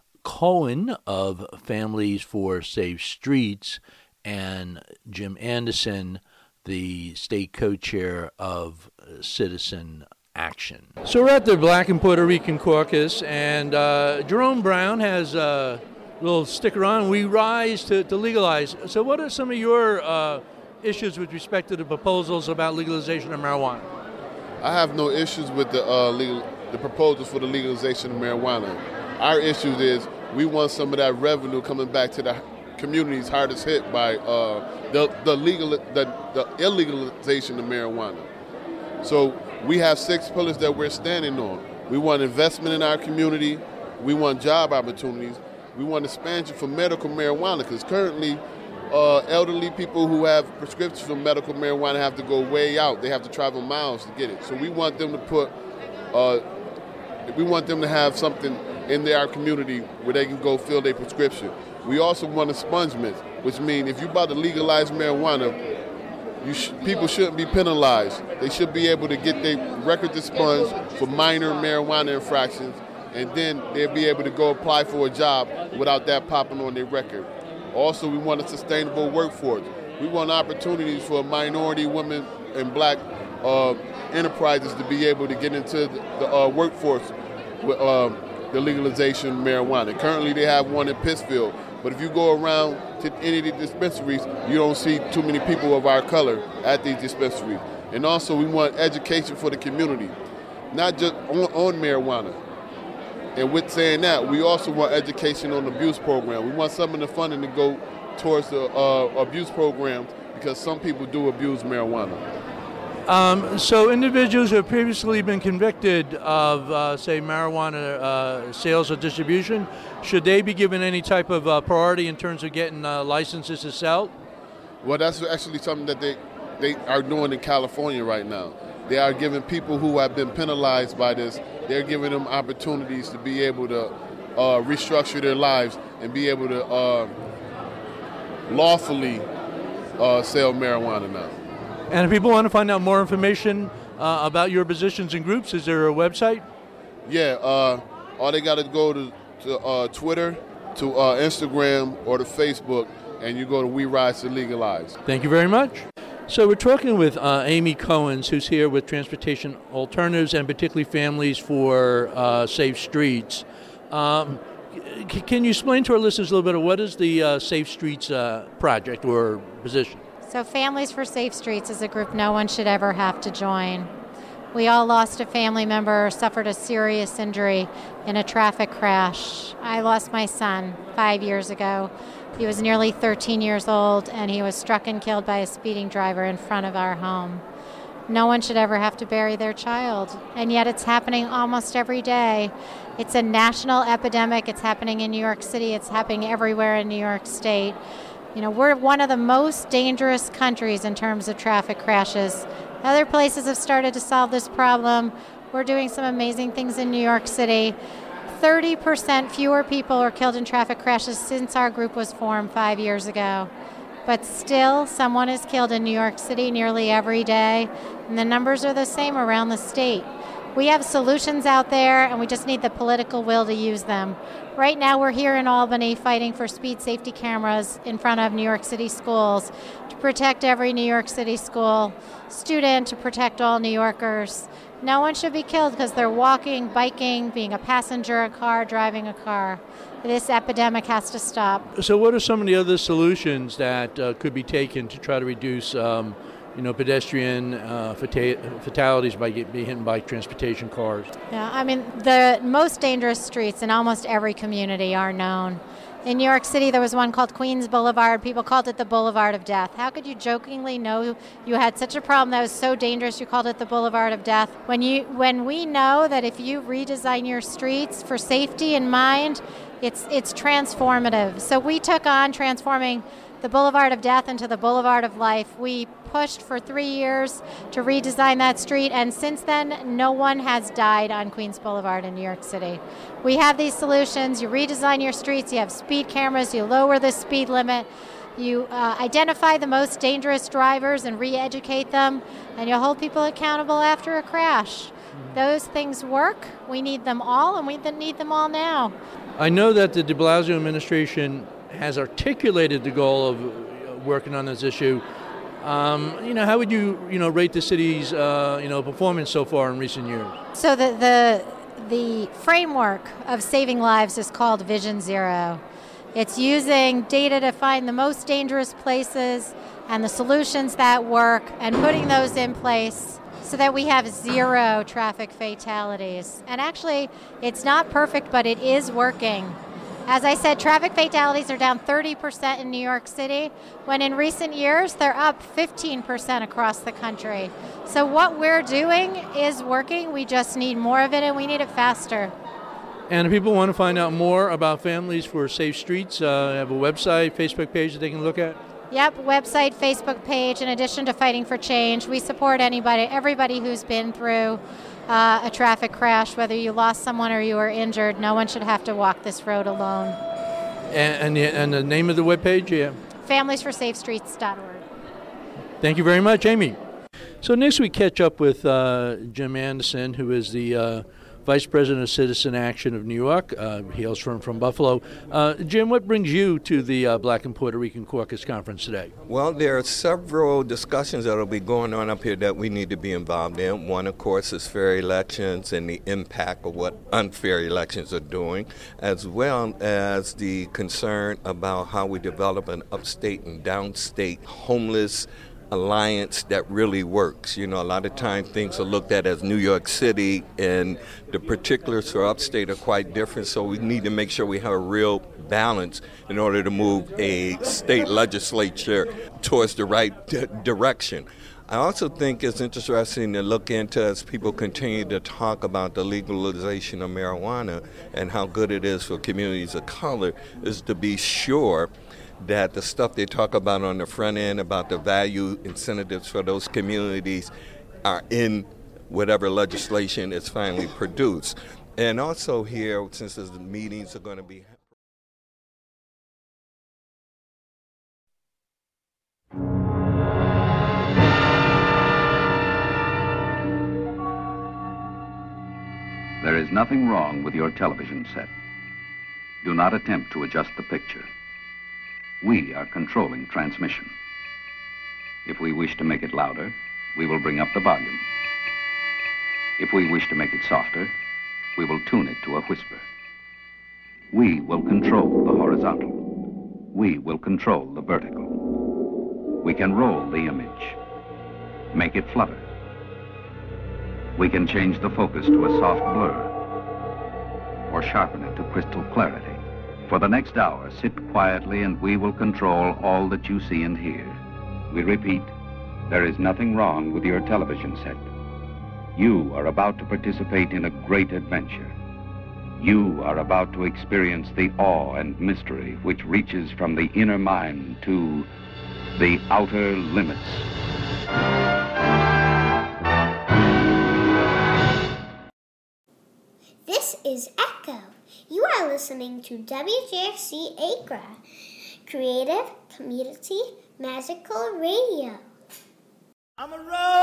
Cohen of Families for Safe Streets and Jim Anderson, the state co-chair of Citizen action. So we're at the Black and Puerto Rican Caucus, and uh, Jerome Brown has a little sticker on, We Rise to, to Legalize. So what are some of your uh, issues with respect to the proposals about legalization of marijuana? I have no issues with the uh, legal, the proposals for the legalization of marijuana. Our issue is we want some of that revenue coming back to the communities hardest hit by uh, the the legal the, the illegalization of marijuana. So we have six pillars that we're standing on. We want investment in our community. We want job opportunities. We want expansion for medical marijuana, because currently uh, elderly people who have prescriptions for medical marijuana have to go way out. They have to travel miles to get it. So we want them to put, uh, we want them to have something in their community where they can go fill their prescription. We also want expungement, which means if you're about to legalize marijuana, you sh- people shouldn't be penalized. They should be able to get their records expunged for minor marijuana infractions, and then they'll be able to go apply for a job without that popping on their record. Also, we want a sustainable workforce. We want opportunities for minority women and black uh, enterprises to be able to get into the, the uh, workforce with uh, the legalization of marijuana. Currently, they have one in Pittsfield, but if you go around to any of the dispensaries, you don't see too many people of our color at these dispensaries. And also, we want education for the community, not just on, on marijuana. And with saying that, we also want education on the abuse program. We want some of the funding to go towards the uh, abuse programs, because some people do abuse marijuana. Um, so individuals who have previously been convicted of, uh, say, marijuana uh, sales or distribution, should they be given any type of uh, priority in terms of getting uh, licenses to sell? Well, that's actually something that they, they are doing in California right now. They are giving people who have been penalized by this, they're giving them opportunities to be able to uh, restructure their lives and be able to uh, lawfully uh, sell marijuana now. And if people want to find out more information uh, about your positions and groups, is there a website? Yeah, uh, all they got to go to, to uh, Twitter, to uh, Instagram, or to Facebook, and you go to We Rise to Legalize. Thank you very much. So we're talking with uh, Amy Cohens, who's here with Transportation Alternatives and particularly Families for uh, Safe Streets. Um, c- can you explain to our listeners a little bit of what is the uh, Safe Streets uh, project or position? So Families for Safe Streets is a group no one should ever have to join. We all lost a family member or suffered a serious injury in a traffic crash. I lost my son five years ago. He was nearly thirteen years old, and he was struck and killed by a speeding driver in front of our home. No one should ever have to bury their child, and yet it's happening almost every day. It's a national epidemic. It's happening in New York City. It's happening everywhere in New York State. You know, we're one of the most dangerous countries in terms of traffic crashes. Other places have started to solve this problem. We're doing some amazing things in New York City. thirty percent fewer people are killed in traffic crashes since our group was formed five years ago. But still, someone is killed in New York City nearly every day, and the numbers are the same around the state. We have solutions out there, and we just need the political will to use them. Right now, we're here in Albany fighting for speed safety cameras in front of New York City schools to protect every New York City school student, to protect all New Yorkers. No one should be killed because they're walking, biking, being a passenger in a car, driving a car. This epidemic has to stop. So what are some of the other solutions that uh, could be taken to try to reduce um, you know, pedestrian uh, fata- fatalities by get, being hit by transportation cars? Yeah, I mean, the most dangerous streets in almost every community are known. In New York City, there was one called Queens Boulevard. People called it the Boulevard of Death. How could you jokingly know you had such a problem that was so dangerous you called it the Boulevard of Death? When you, when we know that if you redesign your streets for safety in mind, it's it's transformative. So we took on transforming the Boulevard of Death into the Boulevard of Life. We pushed for three years to redesign that street, and since then, no one has died on Queens Boulevard in New York City. We have these solutions. You redesign your streets, you have speed cameras, you lower the speed limit, you uh, identify the most dangerous drivers and re-educate them, and you hold people accountable after a crash. Those things work. We need them all, and we need them all now. I know that the de Blasio administration has articulated the goal of working on this issue Um, you know, how would you, you know, rate the city's, uh, you know, performance so far in recent years? So the, the the framework of saving lives is called Vision Zero. It's using data to find the most dangerous places and the solutions that work and putting those in place so that we have zero traffic fatalities. And actually, it's not perfect, but it is working. As I said, traffic fatalities are down thirty percent in New York City, when in recent years they're up fifteen percent across the country. So what we're doing is working. We just need more of it, and we need it faster. And if people want to find out more about Families for Safe Streets, uh, have a website, Facebook page that they can look at? Yep, website, Facebook page. In addition to Fighting for Change, we support anybody, everybody who's been through Uh, a traffic crash, whether you lost someone or you were injured. No one should have to walk this road alone. And, and, the, and the name of the webpage? Yeah. families for safe streets dot org. Thank you very much, Amy. So next we catch up with uh, Jim Anderson, who is the uh, Vice President of Citizen Action of New York. Uh, he hails from, from Buffalo. Uh, Jim, what brings you to the uh, Black and Puerto Rican Caucus Conference today? Well, there are several discussions that will be going on up here that we need to be involved in. One, of course, is fair elections and the impact of what unfair elections are doing, as well as the concern about how we develop an upstate and downstate homeless alliance that really works. You know, a lot of times things are looked at as New York City, and the particulars for upstate are quite different, so we need to make sure we have a real balance in order to move a state legislature towards the right d- direction. I also think it's interesting to look into, as people continue to talk about the legalization of marijuana and how good it is for communities of color, is to be sure that the stuff they talk about on the front end about the value incentives for those communities are in whatever legislation is finally produced. And also here, since the meetings are going to be There is nothing wrong with your television set. Do not attempt to adjust the picture. We are controlling transmission. If we wish to make it louder, we will bring up the volume. If we wish to make it softer, we will tune it to a whisper. We will control the horizontal. We will control the vertical. We can roll the image, make it flutter. We can change the focus to a soft blur, or sharpen it to crystal clarity. For the next hour, sit quietly and we will control all that you see and hear. We repeat, there is nothing wrong with your television set. You are about to participate in a great adventure. You are about to experience the awe and mystery which reaches from the inner mind to the outer limits. This is Echo. You are listening to W J X C Acra, creative, community, magical radio. I'm a road